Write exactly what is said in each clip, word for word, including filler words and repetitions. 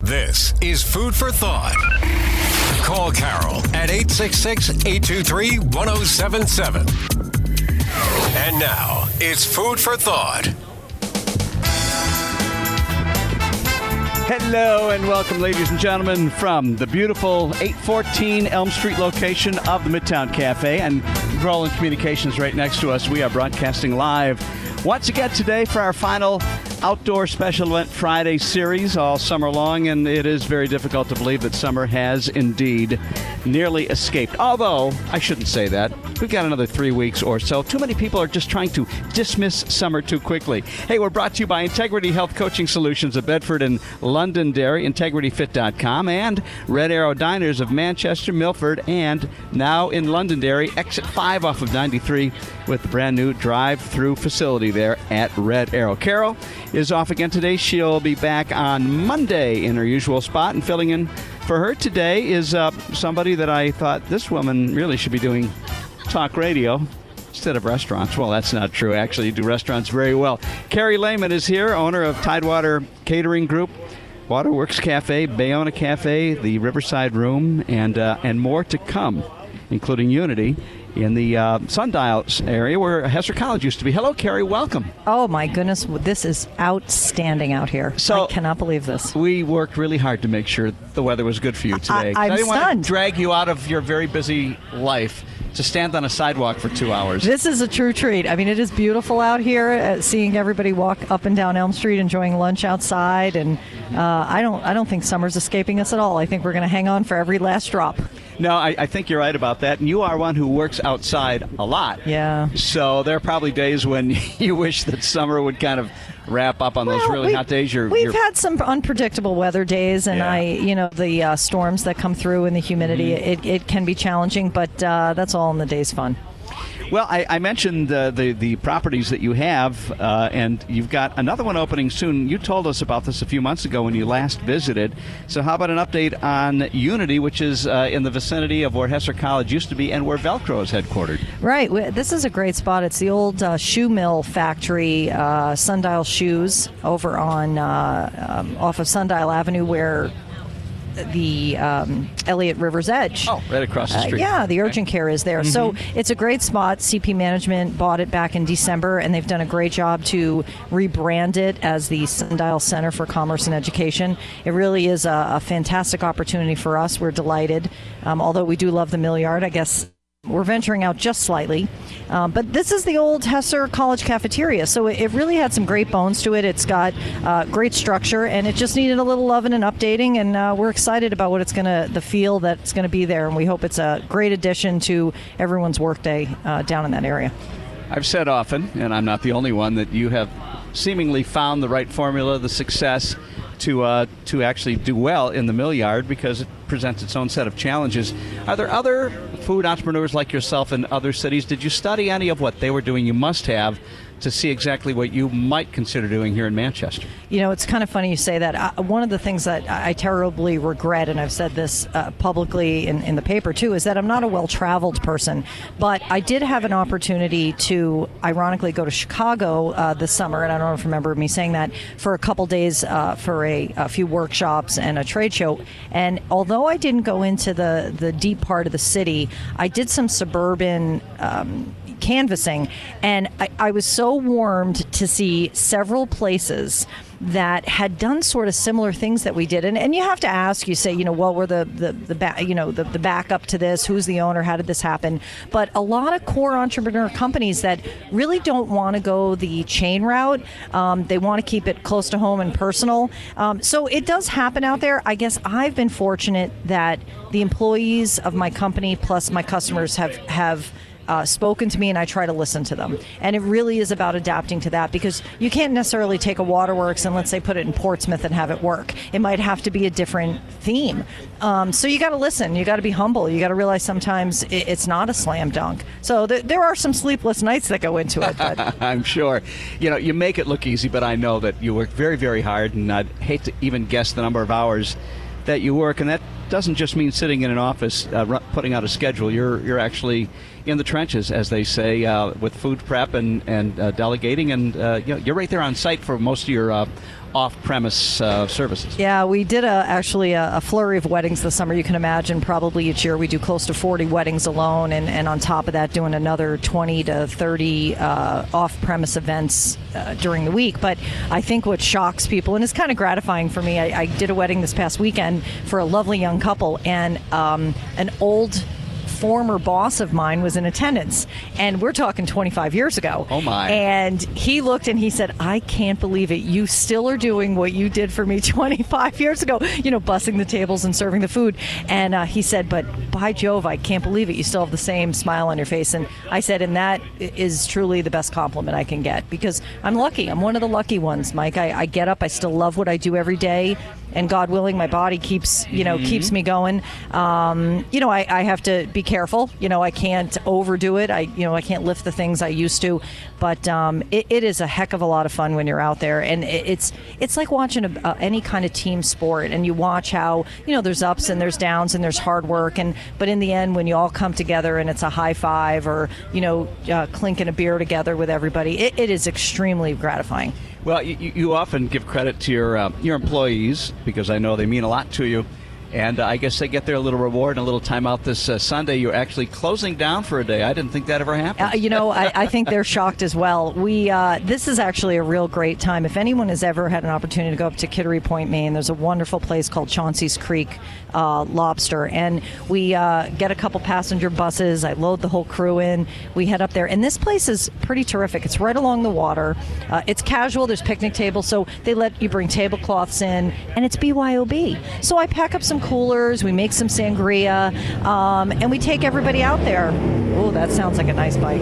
This is Food for Thought. Call Carol at eight six six, eight two three, one oh seven seven. And now, it's Food for Thought. Hello and welcome, ladies and gentlemen, from the beautiful eight fourteen Elm Street location of the Midtown Cafe and Roland Communications right next to us. We are broadcasting live once again today for our final Outdoor Special Event Friday series all summer long, and it is very difficult to believe that summer has indeed nearly escaped. Although, I shouldn't say that. We've got another three weeks or so. Too many people are just trying to dismiss summer too quickly. Hey, we're brought to you by Integrity Health Coaching Solutions of Bedford and Londonderry, integrity fit dot com, and Red Arrow Diners of Manchester, Milford, and now in Londonderry, exit five off of ninety-three with the brand new drive-through facility there at Red Arrow. Carol is off again today. She'll be back on Monday in her usual spot, and filling in for her today is uh, somebody that I thought this woman really should be doing talk radio instead of restaurants. Well, that's not true. Actually, you do restaurants very well. Carrie Lehman is here, owner of Tidewater Catering Group, Waterworks Cafe, Bayona Cafe, the Riverside Room, and uh, and more to come, including Unity in the uh, Sundial area where Hesser College used to be. Hello, Carrie. Welcome. Oh, my goodness. This is outstanding out here. So I cannot believe this. We worked really hard to make sure the weather was good for you today. I, I'm I didn't stunned. want to drag you out of your very busy life to stand on a sidewalk for two hours. This is a true treat. I mean, it is beautiful out here, uh, seeing everybody walk up and down Elm Street, enjoying lunch outside, and uh, I don't I don't think summer's escaping us at all. I think we're going to hang on for every last drop. No, I, I think you're right about that. And you are one who works outside a lot. Yeah. So there are probably days when you wish that summer would kind of wrap up on well, those really we, hot days. You're, we've you're, had some unpredictable weather days, and yeah. I, you know, the uh, storms that come through and the humidity, mm-hmm. it, it can be challenging, but uh, that's all in the day's fun. Well, I, I mentioned uh, the the properties that you have, uh, and you've got another one opening soon. You told us about this a few months ago when you last visited. So how about an update on Unity, which is uh, in the vicinity of where Hesser College used to be and where Velcro is headquartered? Right. This is a great spot. It's the old uh, shoe mill factory, uh, Sundial Shoes, over on uh, um, off of Sundial Avenue, where the um, Elliott River's Edge. Oh, right across the street. Uh, yeah, the urgent care is there. Mm-hmm. So it's a great spot. C P Management bought it back in December, and they've done a great job to rebrand it as the Sundial Center for Commerce and Education. It really is a, a fantastic opportunity for us. We're delighted. Um, although we do love the Mill Yard, I guess we're venturing out just slightly. Um, but this is the old Hesser College cafeteria, so it, it really had some great bones to it. It's got uh, great structure, and it just needed a little loving and updating, and uh, we're excited about what it's going to, the feel that's going to be there, and we hope it's a great addition to everyone's workday uh, down in that area. I've said often, and I'm not the only one, that you have seemingly found the right formula, the success to uh, to actually do well in the Mill Yard, because it presents its own set of challenges. Are there other food entrepreneurs like yourself in other cities? Did you study any of what they were doing? You must have, to see exactly what you might consider doing here in Manchester. You know, it's kind of funny you say that. I, one of the things that I terribly regret, and I've said this uh, publicly in, in the paper too, is that I'm not a well-traveled person. But I did have an opportunity to, ironically, go to Chicago uh, this summer, and I don't know if you remember me saying that, for a couple days uh, for a, a few workshops and a trade show. And although I didn't go into the, the deep part of the city, I did some suburban um, canvassing, and I, I was so warmed to see several places that had done sort of similar things that we did. And and you have to ask, you say, you know, well, we're the, the, the back, you know, the, the backup to this, who's the owner, how did this happen? But a lot of core entrepreneur companies that really don't want to go the chain route. Um, they want to keep it close to home and personal. Um, so it does happen out there. I guess I've been fortunate that the employees of my company plus my customers have, have Uh, spoken to me, and I try to listen to them. And it really is about adapting to that, because you can't necessarily take a Waterworks and, let's say, put it in Portsmouth and have it work. It might have to be a different theme. Um, so you got to listen. You got to be humble. You got to realize sometimes it, it's not a slam dunk. So th- there are some sleepless nights that go into it. But I'm sure. You know, you make it look easy, but I know that you work very, very hard, and I'd hate to even guess the number of hours that you work, and that doesn't just mean sitting in an office uh, putting out a schedule. You're you're actually in the trenches, as they say, uh, with food prep and and uh, delegating, and uh, you know, you're right there on site for most of your uh, off-premise uh, services. Yeah, we did a, actually a, a flurry of weddings this summer. You can imagine probably each year we do close to forty weddings alone, and, and on top of that doing another twenty to thirty uh, off-premise events uh, during the week. But I think what shocks people, and it's kind of gratifying for me, I, I did a wedding this past weekend for a lovely young couple, and um, an old former boss of mine was in attendance, and we're talking twenty-five years ago. Oh my. And he looked and he said, I can't believe it. You still are doing what you did for me twenty-five years ago, you know, bussing the tables and serving the food. And uh, he said, but by Jove, I can't believe it. You still have the same smile on your face. And I said, and that is truly the best compliment I can get, because I'm lucky. I'm one of the lucky ones, Mike. I, I get up. I still love what I do every day. And God willing, my body keeps, you know, mm-hmm. keeps me going. Um, you know, I, I have to be careful. You know, I can't overdo it. I, you know, I can't lift the things I used to. But um, it, it is a heck of a lot of fun when you're out there, and it, it's it's like watching a, uh, any kind of team sport. And you watch how, you know, there's ups and there's downs and there's hard work. And but in the end, when you all come together and it's a high five or, you know, uh, clinking a beer together with everybody, it, it is extremely gratifying. Well, you, you often give credit to your uh, your employees, because I know they mean a lot to you. And uh, I guess they get their little reward and a little time out this uh, Sunday. You're actually closing down for a day. I didn't think that ever happened. Uh, you know, I, I think they're shocked as well. We uh, this is actually a real great time. If anyone has ever had an opportunity to go up to Kittery Point, Maine, there's a wonderful place called Chauncey's Creek uh, Lobster. And we uh, get a couple passenger buses. I load the whole crew in. We head up there. And this place is pretty terrific. It's right along the water. Uh, it's casual. There's picnic tables. So they let you bring tablecloths in. And it's B Y O B. So I pack up some coolers, we make some sangria, um, and we take everybody out there. Oh, that sounds like a nice bike.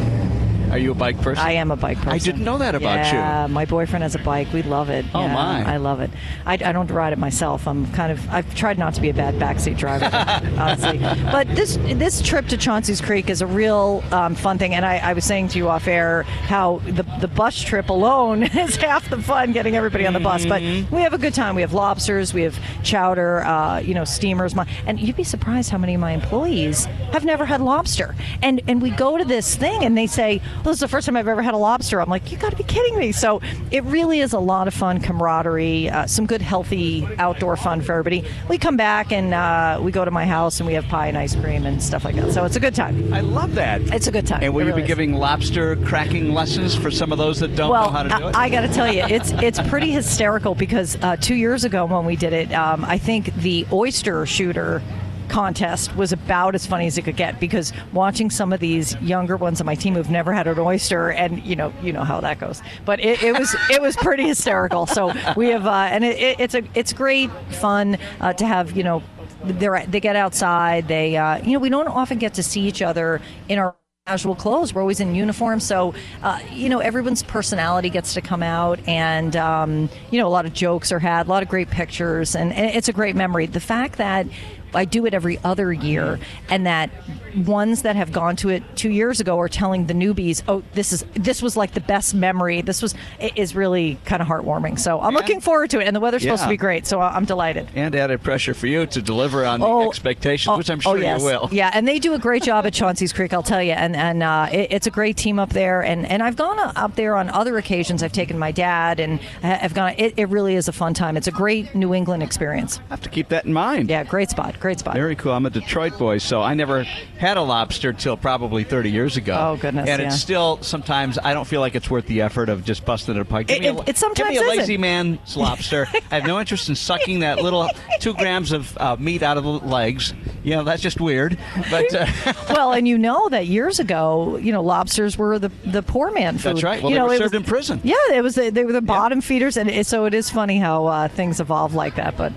Are you a bike person? I am a bike person. I didn't know that about yeah, you. Yeah, my boyfriend has a bike. We love it. Oh, yeah, my. I love it. I, I don't ride it myself. I'm kind of, I've tried not to be a bad backseat driver, honestly. But this this trip to Chauncey's Creek is a real um, fun thing. And I, I was saying to you off air how the, the bus trip alone is half the fun, getting everybody on the bus. But we have a good time. We have lobsters, we have chowder, uh, you know, steamers. And you'd be surprised how many of my employees have never had lobster. And, and we go to this thing and they say, well, this is the first time I've ever had a lobster. I'm like, you got to be kidding me. So it really is a lot of fun, camaraderie, uh, some good, healthy outdoor fun for everybody. We come back and uh, we go to my house and we have pie and ice cream and stuff like that. So it's a good time. I love that. It's a good time. And will it you really be is. giving lobster cracking lessons for some of those that don't well, know how to do it? I, I got to tell you, it's it's pretty hysterical, because uh, two years ago when we did it, um, I think the oyster shooter contest was about as funny as it could get, because watching some of these younger ones on my team who've never had an oyster, and you know you know how that goes, but it, it was it was pretty hysterical. So we have uh, and it, it, it's a it's great fun uh, to have, you know, they they get outside, they uh, you know we don't often get to see each other in our casual clothes. We're always in uniform, so uh, you know everyone's personality gets to come out, and um, you know a lot of jokes are had, a lot of great pictures, and, and it's a great memory. The fact that I do it every other year, and that ones that have gone to it two years ago are telling the newbies, oh, this is this was like the best memory. This was it is really kind of heartwarming. So I'm and, looking forward to it, and the weather's yeah. supposed to be great, so I'm delighted. And added pressure for you to deliver on oh, the expectations, oh, which I'm sure oh, yes. you will. Yeah, and they do a great job at Chauncey's Creek, I'll tell you, and and uh, it, it's a great team up there, and, and I've gone up there on other occasions. I've taken my dad, and I've gone. It, it really is a fun time. It's a great New England experience. I have to keep that in mind. Yeah, great spot, great spot. Very cool. I'm a Detroit boy, so I never had a lobster till probably thirty years ago. Oh, goodness, And yeah. it's still, sometimes, I don't feel like it's worth the effort of just busting it apart. Give It- me a, it- it sometimes give me a lazy isn't. man's lobster. I have no interest in sucking that little two grams of uh, meat out of the legs. You know, that's just weird. But uh, Well, and you know that years ago, you know, lobsters were the the poor man food. That's right. Well, you they know, were it served was, in prison. Yeah, it was. The, they were the bottom feeders, and it, so it is funny how uh, things evolve like that. But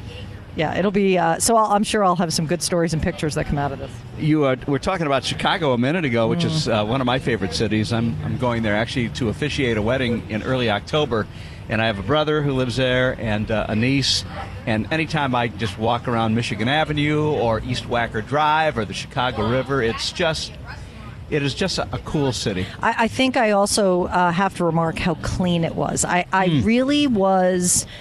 yeah, it'll be. Uh, so I'll, I'm sure I'll have some good stories and pictures that come out of this. you uh, were talking about Chicago a minute ago, which is uh, one of my favorite cities. I'm I'm going there actually to officiate a wedding in early October. And I have a brother who lives there, and uh, a niece. And anytime I just walk around Michigan Avenue or East Wacker Drive or the Chicago River, it's just, it is just a, a cool city. I, I think I also uh, have to remark how clean it was. I, I Mm. really was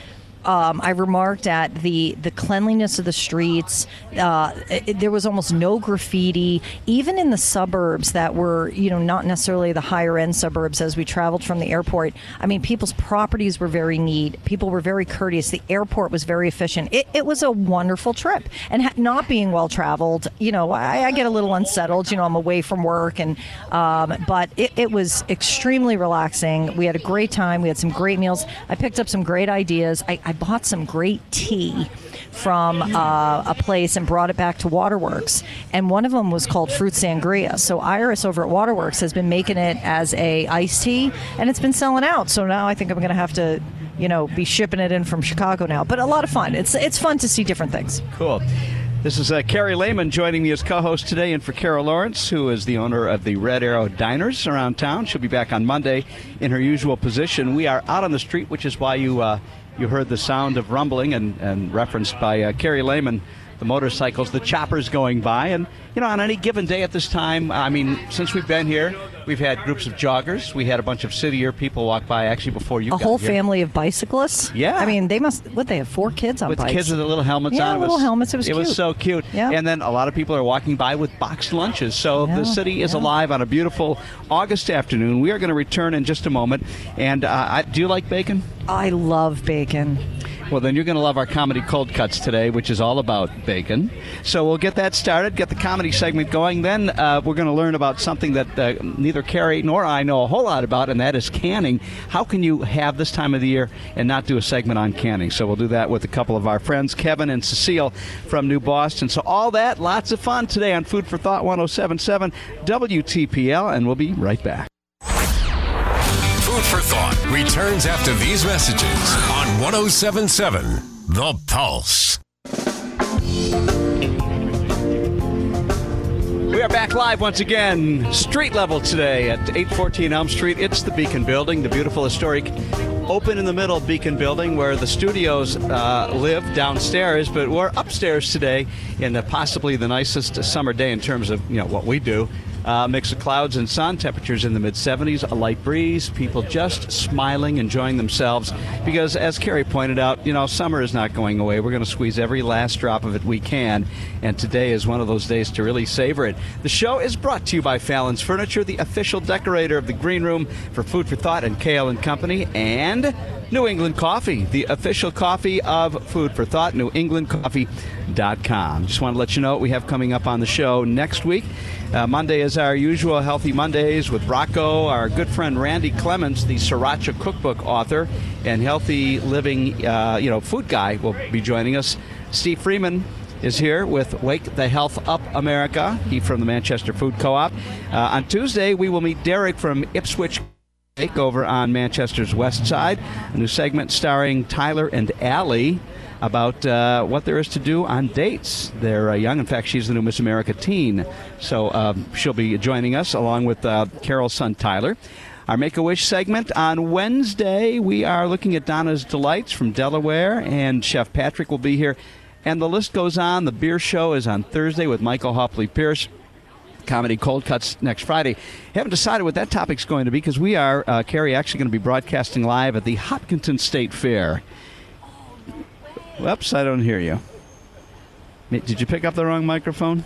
um, I remarked at the the cleanliness of the streets. Uh, it, there was almost no graffiti, even in the suburbs that were, you know, not necessarily the higher end suburbs. As we traveled from the airport, I mean, people's properties were very neat. People were very courteous. The airport was very efficient. It, it was a wonderful trip. And ha- not being well traveled, you know, I, I get a little unsettled. You know, I'm away from work, and um, but it, it was extremely relaxing. We had a great time. We had some great meals. I picked up some great ideas. I, I bought some great tea from uh, a place and brought it back to Waterworks. And one of them was called Fruit Sangria. So Iris over at Waterworks has been making it as a iced tea, and it's been selling out. So now I think I'm going to have to, you know, be shipping it in from Chicago now. But a lot of fun. It's it's fun to see different things. Cool. This is uh, Carrie Lehman joining me as co-host today, and for Carol Lawrence, who is the owner of the Red Arrow Diners around town. She'll be back on Monday in her usual position. We are out on the street, which is why you uh, you heard the sound of rumbling and, and referenced by uh, Carrie Lehman, the motorcycles, the choppers going by. And, you know, on any given day at this time, I mean, since we've been here, we've had groups of joggers. We had a bunch of city-year people walk by actually before you a got whole here. family of bicyclists. Yeah. I mean, they must, what, they have four kids on with bikes. kids with the little helmets yeah, on. It little was, helmets. It was it cute. was so cute. Yeah. And then a lot of people are walking by with boxed lunches. So Yeah, the city is yeah. alive on a beautiful August afternoon. We are going to return in just a moment. And uh, I, do you like bacon? I love bacon. Well, then you're going to love our Comedy Cold Cuts today, which is all about bacon. So we'll get that started, get the comedy segment going. Then uh, we're going to learn about something that uh, neither Carrie nor I know a whole lot about, and that is canning. How can you have this time of the year and not do a segment on canning? So we'll do that with a couple of our friends, Kevin and Cecile from New Boston. So all that, lots of fun today on Food for Thought one oh seven point seven W T P L, and we'll be right back. Food for Thought returns after these messages on one oh seven point seven The Pulse. We are back live once again, street level today at eight fourteen Elm Street. It's the Beacon Building, the beautiful historic open in the middle Beacon Building where the studios uh, live downstairs, but we're upstairs today in the, possibly the nicest summer day in terms of, you know, what we do. Uh, mix of clouds and sun, temperatures in the mid seventies, a light breeze, people just smiling, enjoying themselves. Because as Carrie pointed out, you know, summer is not going away. We're going to squeeze every last drop of it we can. And today is one of those days to really savor it. The show is brought to you by Fallon's Furniture, the official decorator of the Green Room for Food for Thought and Kale and Company, and New England Coffee, the official coffee of Food for Thought, new england coffee dot com. Just want to let you know what we have coming up on the show next week. Uh, Monday is our usual Healthy Mondays with Rocco, our good friend Randy Clements, the Sriracha cookbook author and healthy living, uh, you know, food guy, will be joining us. Steve Freeman is here with Wake the Health Up America. He from the Manchester Food Co-op. Uh, on Tuesday, we will meet Derek from Ipswich over on Manchester's west side. A new segment starring Tyler and Allie about uh, what there is to do on dates. They're uh, young. In fact, she's the new Miss America teen. So um, she'll be joining us along with uh, Carol's son, Tyler. Our Make-A-Wish segment on Wednesday, we are looking at Donna's Delights from Delaware, and Chef Patrick will be here. And the list goes on. The beer show is on Thursday with Michael Hopley-Pierce. Comedy Cold Cuts next Friday. Haven't decided what that topic's going to be because we are, uh, Carrie, actually going to be broadcasting live at the Hopkinton State Fair. Whoops, I don't hear you. Did you pick up the wrong microphone?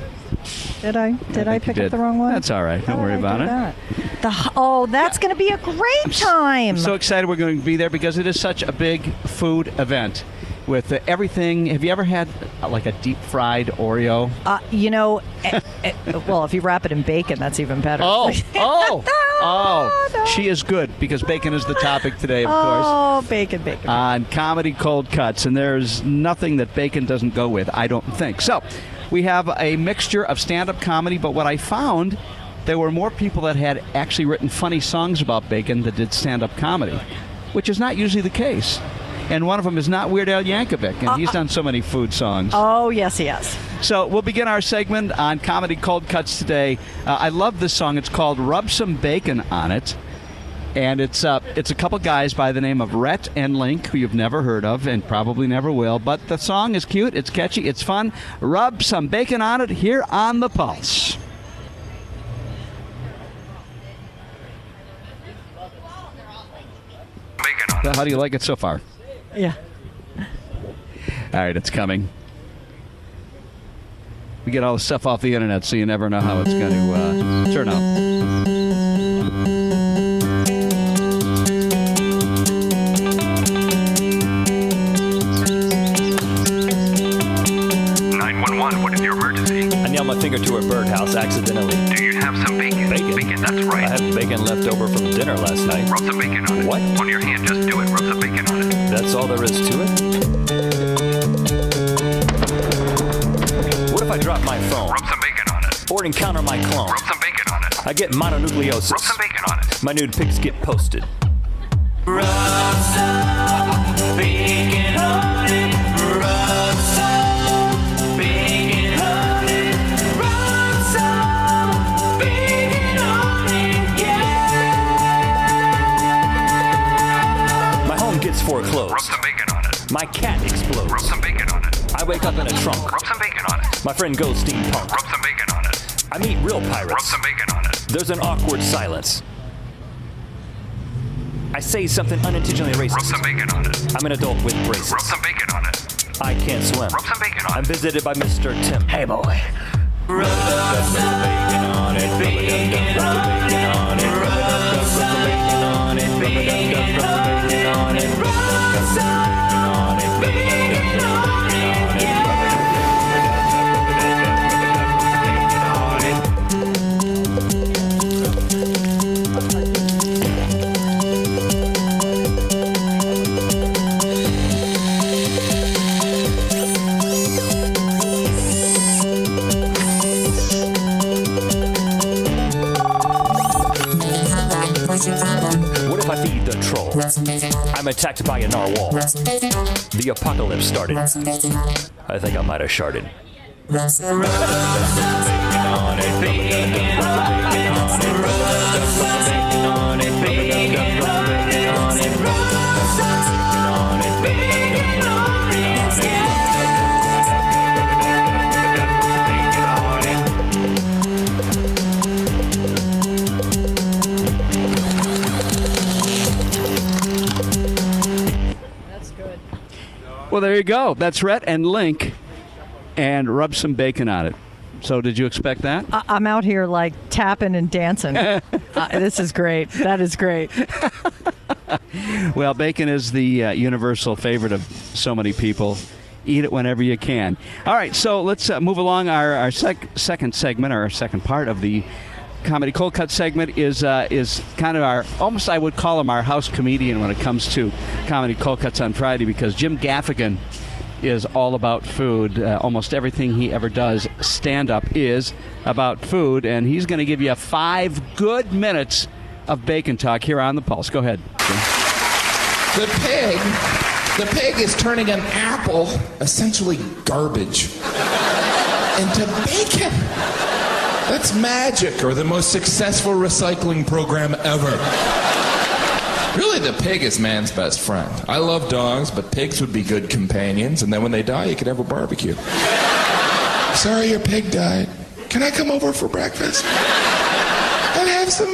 Did I? Did I, I pick did. up the wrong one? That's all right. Don't How worry did I about do it. That? The, oh, that's going to be a great time. I'm so excited we're going to be there because it is such a big food event. With uh, everything, have you ever had uh, like a deep fried Oreo? Uh, you know, eh, eh, well, if you wrap it in bacon, that's even better. Oh, oh, oh! No. She is good because bacon is the topic today, of oh, course. Oh, bacon, bacon. On Comedy Cold Cuts, and there's nothing that bacon doesn't go with, I don't think. So, we have a mixture of stand-up comedy, but what I found, there were more people that had actually written funny songs about bacon that did stand-up comedy, which is not usually the case. And one of them is not Weird Al Yankovic, and uh, he's done so many food songs. Oh, yes, he has. So we'll begin our segment on Comedy Cold Cuts today. Uh, I love this song. It's called Rub Some Bacon on It. And it's uh, it's a couple guys by the name of Rhett and Link, who you've never heard of and probably never will. But the song is cute, it's catchy, it's fun. Rub some bacon on it here on The Pulse. How do you like it so far? Yeah. All right, it's coming. We get all the stuff off the internet, so you never know how it's going to uh, turn out. What is your emergency? I nailed my finger to a birdhouse accidentally. Do you have some bacon? Bacon? Bacon, that's right. I had bacon left over from dinner last night. Rub some bacon on it. What? On your hand, just do it. Rub some bacon on it. That's all there is to it? What if I drop my phone? Rub some bacon on it. Or encounter my clone? Rub some bacon on it. I get mononucleosis. Rub some bacon on it. My nude pics get posted. Rub some bacon on it. Rub some bacon on it. Rub some bacon on it, yeah. My home gets foreclosed. Rub some bacon on it. My cat explodes. Rub some bacon on it. I wake up in a trunk. Rub some bacon on it. My friend goes steampunk. Rub some bacon on it. I meet real Rub pirates. some bacon on it. There's an awkward silence. I say something unintentionally racist. Rub some bacon on it. I'm an adult with braces. Rub some bacon on it. I can't swim. Rub some bacon on I'm it. visited by Mister Tim. Hey, boy. Rub some bacon on it. Bacon on it. Rub some bacon on it. Bacon on it. Rub some bacon on it, yeah. What if I feed the troll? I'm attacked by a narwhal. The apocalypse started. I think I might have sharded. Rub some bacon on it. Bacon on it. Rub some bacon on it. Bacon on it. Rub some bacon on it, yeah. Well, there you go. That's Rhett and Link, and rub some bacon on it. So did you expect that? I- I'm out here like tapping and dancing. uh, this is great. That is great. Well, bacon is the uh, universal favorite of so many people. Eat it whenever you can. All right, so let's uh, move along. Our, our sec- second segment, or our second part of the Comedy Cold Cut segment is uh, is kind of our, almost I would call him our house comedian when it comes to Comedy Cold Cuts on Friday, because Jim Gaffigan is all about food. Uh, almost everything he ever does, stand-up, is about food, and he's going to give you five good minutes of bacon talk here on The Pulse. Go ahead, Jim. The pig, the pig is turning an apple, essentially garbage, into bacon. That's magic, or the most successful recycling program ever. Really, the pig is man's best friend. I love dogs, but pigs would be good companions, and then when they die, you could have a barbecue. Sorry your pig died. Can I come over for breakfast? And have some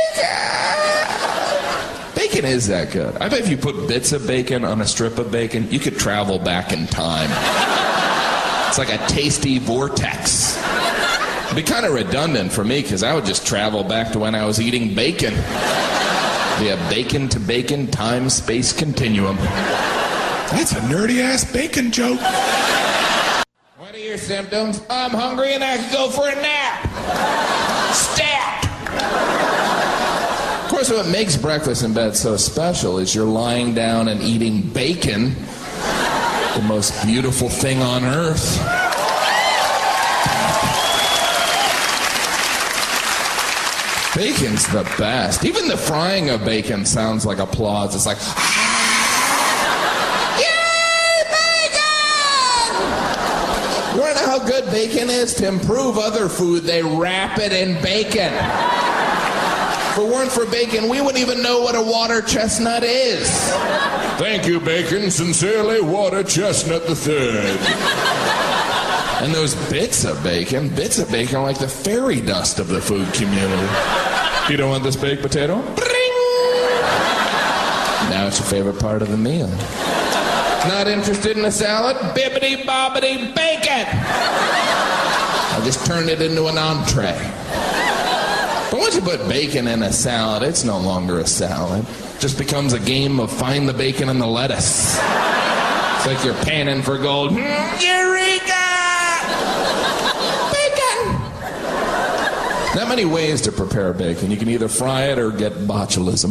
bacon? Bacon is that good. I bet if you put bits of bacon on a strip of bacon, you could travel back in time. It's like a tasty vortex. It'd be kind of redundant for me, because I would just travel back to when I was eating bacon. Be a bacon to bacon time space continuum. That's a nerdy ass bacon joke. What are your symptoms? I'm hungry and I could go for a nap. Stat. Of course, what makes breakfast in bed so special is you're lying down and eating bacon, the most beautiful thing on earth. Bacon's the best. Even the frying of bacon sounds like applause. It's like, ah! Yay, bacon! You want to know how good bacon is? To improve other food, they wrap it in bacon. If it weren't for bacon, we wouldn't even know what a water chestnut is. Thank you, bacon. Sincerely, Water Chestnut the Third. And those bits of bacon, bits of bacon are like the fairy dust of the food community. You don't want this baked potato? Bring! Now it's your favorite part of the meal. Not interested in a salad? Bibbity bobbity bacon! I just turned it into an entree. But once you put bacon in a salad, it's no longer a salad. It just becomes a game of find the bacon and the lettuce. It's like you're panning for gold. Eureka! Bacon! Not many ways to prepare bacon. You can either fry it or get botulism.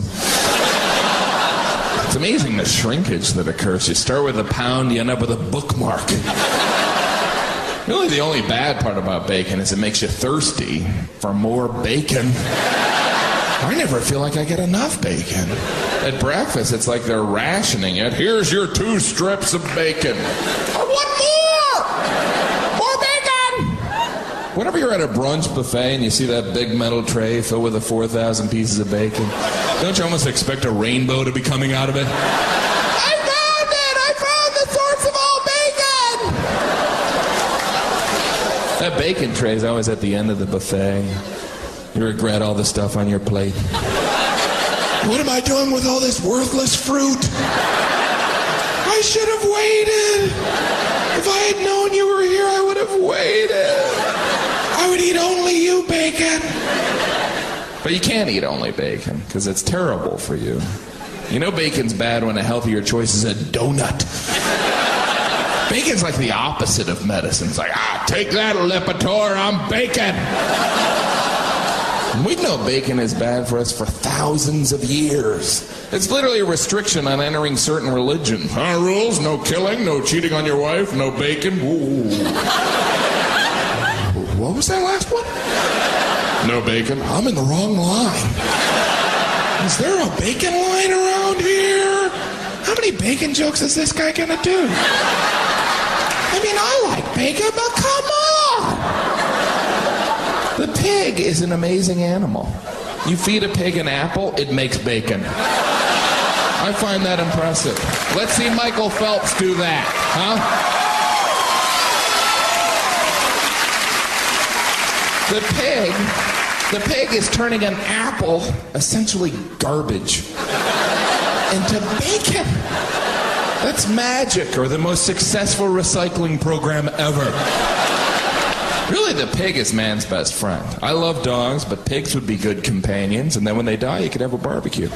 It's amazing the shrinkage that occurs. You start with a pound, you end up with a bookmark. Really, the only bad part about bacon is it makes you thirsty for more bacon. I never feel like I get enough bacon. At breakfast, it's like they're rationing it. Here's your two strips of bacon. I want more! More bacon! Whenever you're at a brunch buffet and you see that big metal tray filled with the four thousand pieces of bacon, don't you almost expect a rainbow to be coming out of it? I found it! I found the source of all bacon! That bacon tray is always at the end of the buffet. You regret all the stuff on your plate. What am I doing with all this worthless fruit? I should have waited. If I had known you were here, I would have waited. I would eat only you, bacon. But you can't eat only bacon, because it's terrible for you. You know bacon's bad when a healthier choice is a donut. Bacon's like the opposite of medicine. It's like, ah, take that, Lipitor, I'm bacon. And we've known bacon is bad for us for thousands of years. It's literally a restriction on entering certain religions. Our rules, no killing, no cheating on your wife, no bacon. Ooh. What was that last one? No bacon. I'm in the wrong line. Is there a bacon line around here? How many bacon jokes is this guy gonna do? I mean, I like bacon, but come on! The pig is an amazing animal. You feed a pig an apple, it makes bacon. I find that impressive. Let's see Michael Phelps do that, huh? The pig, the pig is turning an apple, essentially garbage, into bacon. That's magic, or the most successful recycling program ever. Really, the pig is man's best friend. I love dogs, but pigs would be good companions, and then when they die, you could have a barbecue.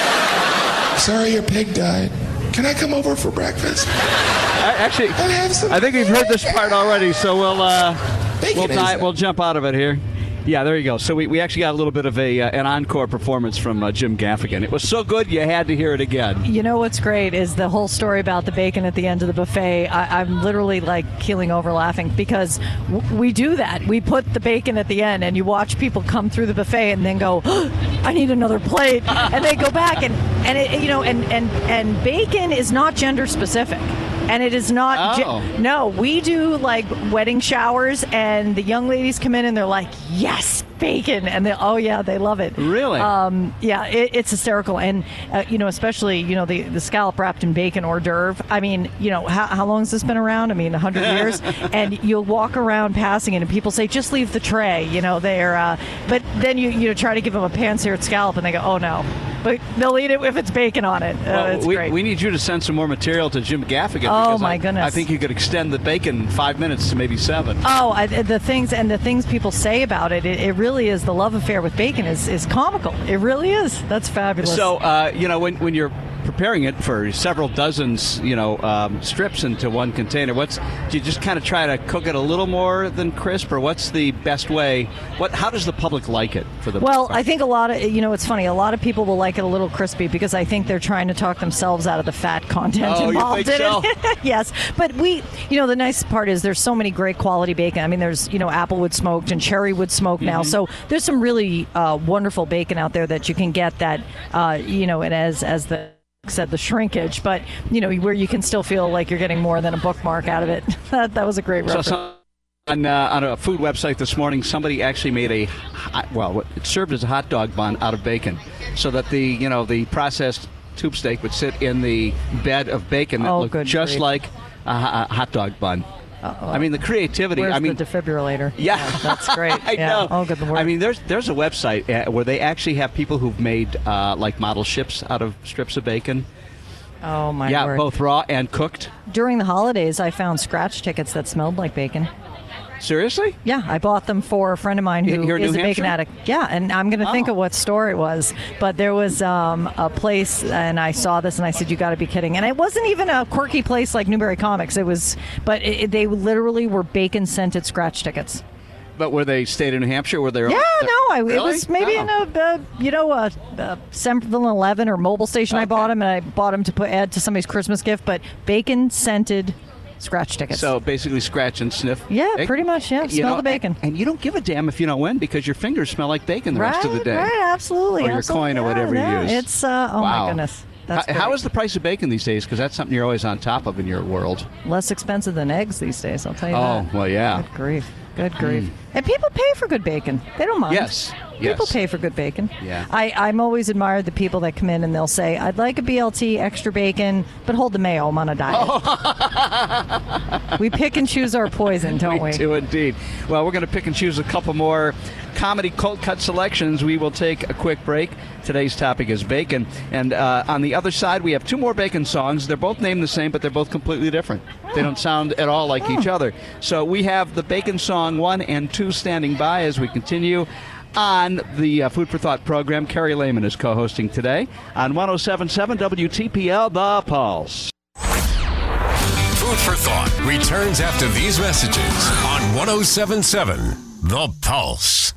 Sorry your pig died. Can I come over for breakfast? I, actually, have some I think we've heard this part already, so we'll uh, Bacon we'll, is die, it. we'll jump out of it here. Yeah, there you go. So we, we actually got a little bit of a uh, an encore performance from uh, Jim Gaffigan. It was so good, you had to hear it again. You know what's great is the whole story about the bacon at the end of the buffet. I, I'm literally like keeling over laughing because w- we do that. We put the bacon at the end, and you watch people come through the buffet and then go, oh, "I need another plate," and they go back and and it, you know and and and bacon is not gender specific. And it is not. Oh. Ge- no, we do like wedding showers, and the young ladies come in and they're like, "Yes, bacon," and they, oh yeah, they love it. Really? Um, yeah, it, it's hysterical, and uh, you know, especially you know the the scallop wrapped in bacon hors d'oeuvre. I mean, you know, how how long has this been around? I mean, a hundred years, and you'll walk around passing it, and people say, "Just leave the tray," you know, they're. Uh, but then you you know try to give them a pan-seared scallop, and they go, "Oh no." But they'll eat it if it's bacon on it. Uh, Well, it's we, great. we need you to send some more material to Jim Gaffigan. Oh, because my I, goodness. I think you could extend the bacon five minutes to maybe seven. Oh, I, the things and the things people say about it, it, it really is the love affair with bacon is, is comical. It really is. That's fabulous. So, uh, you know, when when you're preparing it for several dozens, you know, um, strips into one container, what's do you just kind of try to cook it a little more than crisp, or what's the best way? What? How does the public like it for the? Well, I think a lot of, you know, it's funny. A lot of people will like it a little crispy because I think they're trying to talk themselves out of the fat content Oh, you involved think in so? it. Yes. But we, you know, the nice part is there's so many great quality bacon. I mean, there's, you know, Applewood smoked and Cherrywood smoked now. Mm-hmm. So there's some really uh, wonderful bacon out there that you can get that, uh, you know, and as, as the, said the shrinkage, but you know where you can still feel like you're getting more than a bookmark out of it. that, that was a great reference. So, so on, uh, on a food website this morning, somebody actually made a hot, well, what- it served as a hot dog bun out of bacon, so that the you know the processed tube steak would sit in the bed of bacon that Oh, looked good just grief. like a, ho- a hot dog bun. Uh-oh. I mean, the creativity. Where's I mean, the defibrillator? Yeah. that's great. I yeah. know. Oh, good lord. I mean, there's there's a website uh, where they actually have people who've made uh, like model ships out of strips of bacon. Oh, my Yeah, word. both raw and cooked. During the holidays, I found scratch tickets that smelled like bacon. Seriously? Yeah, I bought them for a friend of mine who Here in is New a bacon Hampshire? addict. Yeah, and I'm going to think Oh. of what store it was. But there was um, a place, and I saw this, and I said, "You got to be kidding!" And it wasn't even a quirky place like Newberry Comics. It was, but it, it- they literally were bacon scented scratch tickets. But were they state of New Hampshire? Were they? Yeah, no, I, it Really? was maybe Oh. in a, uh, you know, a, a seven eleven or mobile station. I Okay. bought them, and I bought them to put add to somebody's Christmas gift. But bacon scented scratch tickets. So basically, scratch and sniff. Yeah, bacon. pretty much, yeah. You Smell know, the bacon. And, and you don't give a damn if you don't win because your fingers smell like bacon the right, rest of the day. right, absolutely. Or your absolutely. coin or Yeah, whatever you yeah, use. It's uh, oh Wow. my goodness. That's How, how great. is the price of bacon these days? Because that's something you're always on top of in your world. Less expensive than eggs these days, I'll tell you Oh, that. well, yeah. Good grief. Good grief. And people pay for good bacon. They don't mind. Yes, People yes. pay for good bacon. Yeah. I, I'm always admired the people that come in and they'll say, I'd like a B L T, extra bacon, but hold the mayo, I'm on a diet. We pick and choose our poison, don't we? We do indeed. Well, we're going to pick and choose a couple more comedy cold cut selections. We will take a quick break. Today's topic is bacon. And uh, on the other side, we have two more bacon songs. They're both named the same, but they're both completely different. They don't sound at all like each other. So we have the bacon song one and two standing by as we continue on the uh, Food for Thought program. Carrie Lehman is co-hosting today on one oh seven point seven W T P L, The Pulse. Food for Thought returns after these messages on one oh seven point seven The Pulse.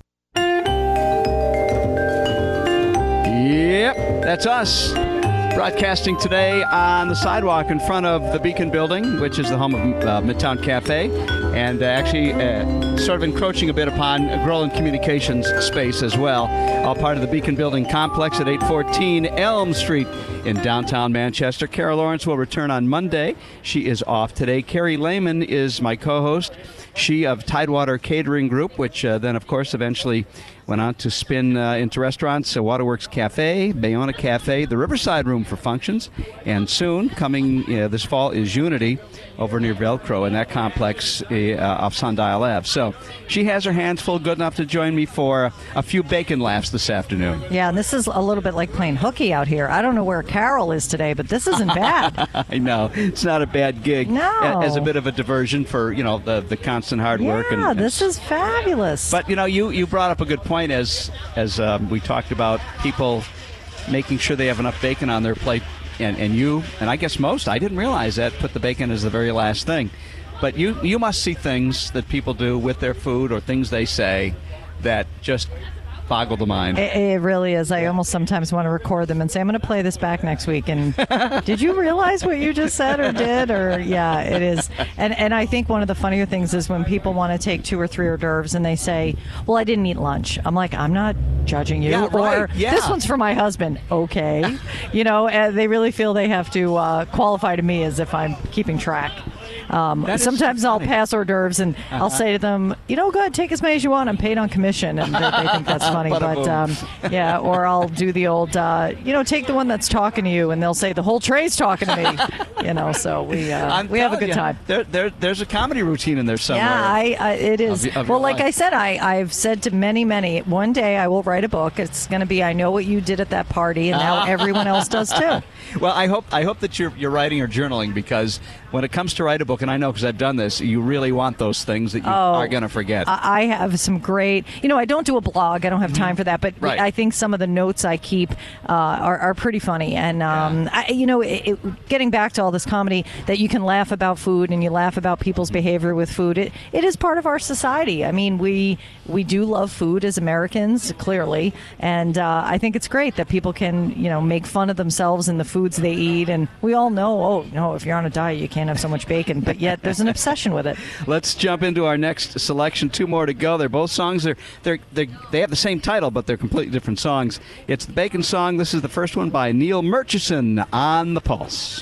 Yep, that's us. Broadcasting today on the sidewalk in front of the Beacon Building, which is the home of uh, Midtown Cafe, and uh, actually uh, sort of encroaching a bit upon Groland Communications space as well. All part of the Beacon Building complex at eight fourteen Elm Street in downtown Manchester. Carol Lawrence will return on Monday. She is off today. Carrie Lehman is my co-host. She of Tidewater Catering Group, which uh, then, of course, eventually went on to spin uh, into restaurants, uh, Waterworks Cafe, Bayona Cafe, the Riverside Room for Functions, and soon, coming uh, this fall, is Unity over near Velcro in that complex uh, off Sundial Ave. So she has her hands full, good enough to join me for a few bacon laughs this afternoon. Yeah, and this is a little bit like playing hooky out here. I don't know where Carol is today, but this isn't bad. I know. It's not a bad gig. No. a- As a bit of a diversion for, you know, the, the constant hard work. Yeah, and, and this is fabulous. But you know, you, you brought up a good point as as um, we talked about people making sure they have enough bacon on their plate, and, and you and I guess most I didn't realize that put the bacon as the very last thing. But you you must see things that people do with their food or things they say that just boggle the mind. It, it really is. I almost sometimes want to record them and say, I'm going to play this back next week. And did you realize what you just said or did? Or, yeah, it is. And and I think one of the funnier things is when people want to take two or three hors d'oeuvres and they say, well, I didn't eat lunch. I'm like, I'm not judging you. Yeah, right. Or Yeah. this one's for my husband. Okay. You know, and they really feel they have to uh, qualify to me as if I'm keeping track. Um, That is sometimes so I'll funny. pass hors d'oeuvres and Uh-huh. I'll say to them, you know, go ahead, take as many as you want. I'm paid on commission. And they, they think that's funny. Bada but boom. um, yeah, or I'll do the old, uh, you know, take the one that's talking to you, and they'll say the whole tray's talking to me. You know, so we uh, I'm we have a telling good you, time. There, there, there's a comedy routine in there somewhere. Yeah, I, I it is. Of y- of well, your like life. I said, I I've said to many, many. One day I will write a book. It's going to be I know what you did at that party, and now everyone else does too. Well, I hope I hope that you're you're writing or journaling, because when it comes to write a book, and I know because I've done this, you really want those things that you Oh, are going to forget. I I have some great, you know, I don't do a blog. I don't have time for that, but Right. I think some of the notes I keep uh, are, are pretty funny. And, um, I, you know, it, it, getting back to all this comedy, that you can laugh about food and you laugh about people's behavior with food, it, it is part of our society. I mean, we we do love food as Americans, clearly. And uh, I think it's great that people can, you know, make fun of themselves and the foods they eat. And we all know, oh, no, if you're on a diet, you can't have so much bacon. But yet there's an obsession with it. Let's jump into our next selection. Two more to go. They're both songs. They're, they're, they're, they have the same title, but they're completely different songs. It's the Bacon Song. This is the first one by Neil Murchison on The Pulse.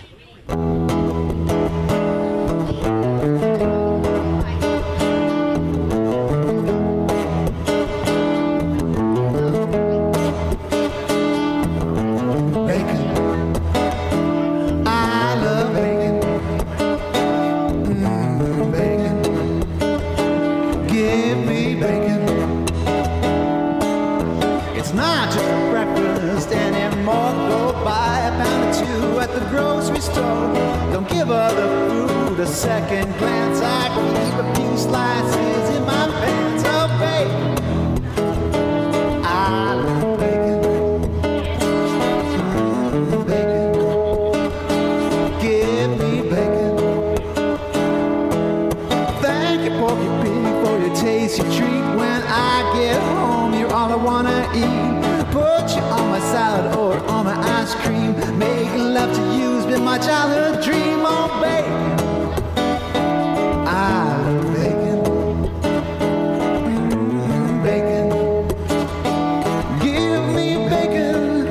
Bacon. I love bacon. Mm, bacon. Give me bacon. It's not just for breakfast anymore. Go buy a pound or two at the grocery store. Don't give her the food a second glance. I keep a few slices in my pants. Oh, babe, I love bacon. Mm, bacon. Give me bacon. Thank you, Porky Pig, for your tasty treat. When I get home, you're all I wanna eat. Put you on my salad or on my ice cream. Making love to you's been my childhood dream. Oh, babe, I love bacon. Mm, bacon. Give me bacon.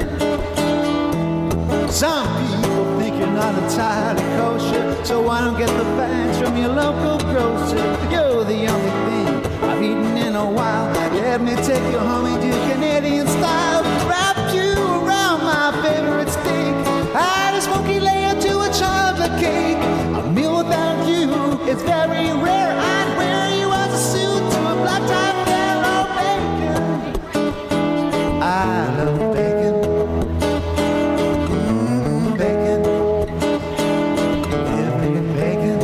Some people think you're not entirely kosher, so I don't get the facts from your local grocer. You're the only thing I've eaten in a while. Let me take you home and do Canadian style. Wrap you around my favorite steak. Add a smoky layer to a chocolate cake. A meal without you is very rare. I'd wear you as a suit to a black tie fair. Oh, bacon. I love bacon. Mm, bacon. Give me bacon.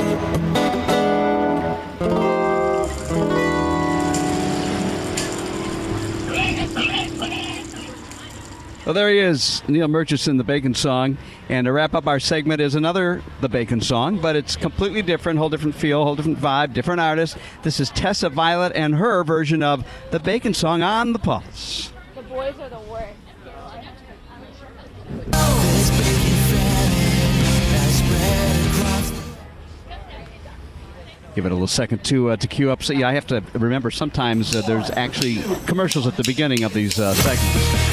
Well, there he is, Neil Murchison, the Bacon Song. And to wrap up our segment is another The Bacon Song, but it's completely different, whole different feel, whole different vibe, different artist. This is Tessa Violet and her version of The Bacon Song on the Pulse. The boys are the worst. Give it a little second to uh, to queue up. So, yeah, I have to remember sometimes uh, there's actually commercials at the beginning of these uh, segments.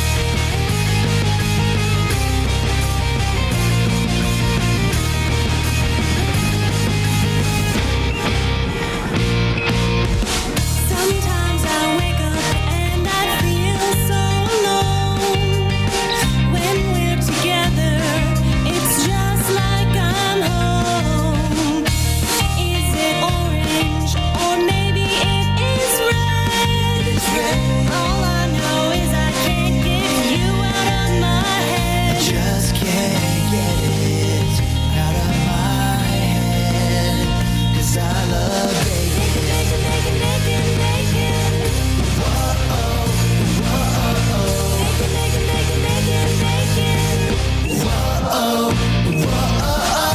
Sometimes I wake up and I feel so alone. When we're together, it's just like I'm home. Is it orange or maybe it is red? All I know is I can't get you out of my head. Just can't get it out of my head. 'Cause I love bacon. Bacon, bacon, bacon, bacon. Whoa, whoa, bacon, bacon, bacon, bacon, bacon. Whoa, whoa.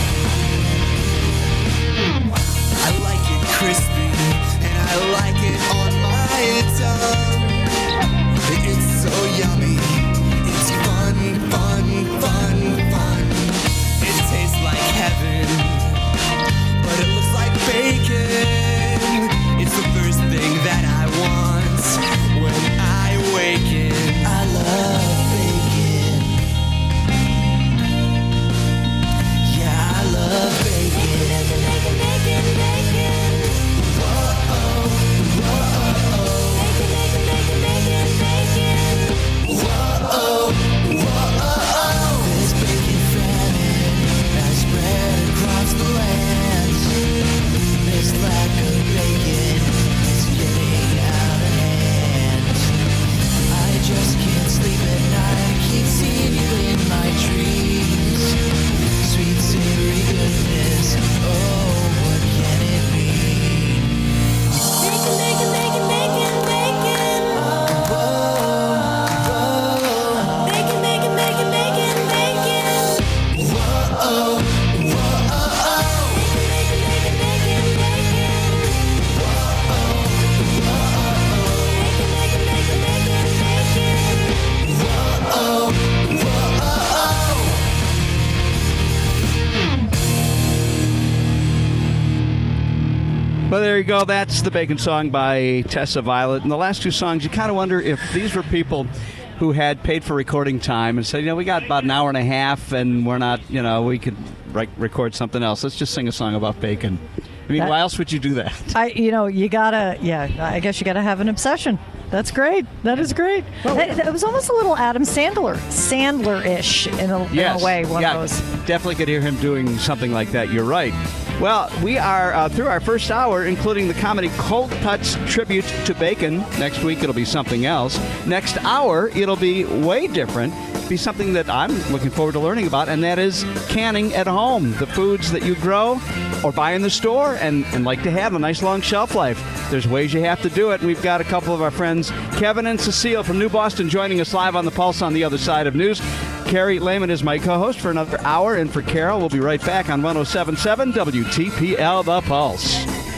I like it crispy and I like it on my tongue. It's so yummy. It's fun, fun, fun, fun. It tastes like heaven, but it looks like bacon. It's the first thing that I want when I waken. I love bacon. Yeah, I love bacon. Bacon, bacon, bacon, bacon. Whoa, whoa. Bacon, bacon, bacon, bacon, bacon. Whoa, whoa. This bacon famine has spread across the land. This lack of bacon is getting out of hand. I just can't sleep at night. I keep seeing you in my dreams. Sweet savory goodness. Oh, what can it mean? Bacon, bacon, bacon, bacon, bacon. Whoa, whoa. Bacon, bacon, bacon, bacon, bacon. Whoa, whoa. Bacon, bacon, bacon, bacon, bacon. Whoa, whoa. Bacon, bacon, bacon, bacon, bacon. Whoa, whoa. Well, there you go. That's The Bacon Song by Tessa Violet. And the last two songs, you kind of wonder if these were people who had paid for recording time and said, you know, we got about an hour and a half and we're not, you know, we could re- record something else. Let's just sing a song about bacon. I mean, That- why else would you do that? I, you know, you gotta, yeah, I guess you gotta have an obsession. That's great. That is great. It, it was almost a little Adam Sandler, Sandler-ish in a, Yes. in a way. One yeah, of those. definitely could hear him doing something like that. You're right. Well, we are uh, through our first hour, including the comedy Cold Cuts tribute to bacon. Next week, it'll be something else. Next hour, it'll be way different. be something that I'm looking forward to learning about, and that is canning at home. The foods that you grow or buy in the store and, and like to have a nice long shelf life. There's ways you have to do it. We've got a couple of our friends, Kevin and Cecile from New Boston, joining us live on the Pulse on the other side of news. Carrie Lehman is my co-host for another hour, and for Carol, we'll be right back on one oh seven point seven W T P L, The Pulse.